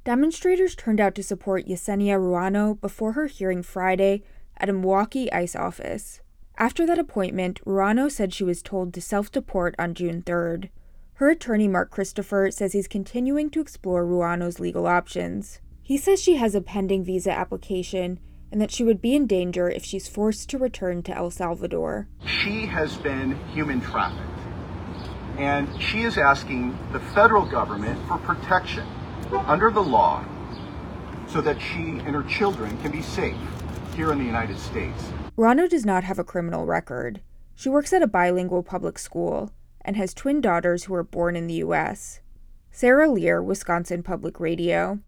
Demonstrators turned out to support Yesenia Ruano before her hearing Friday at a Milwaukee ICE office. After that appointment, Ruano said she was told to self-deport on June 3rd. Her attorney, Mark Christopher, says he's continuing to explore Ruano's legal options. He says she has a pending visa application and that she would be in danger if she's forced to return to El Salvador. She has been human trafficked, and she is asking the federal government for protection under the law so that she and her children can be safe here in the United States. Ruano does not have a criminal record. She works at a bilingual public school and has twin daughters who were born in the U.S. Sarah Lear, Wisconsin Public Radio.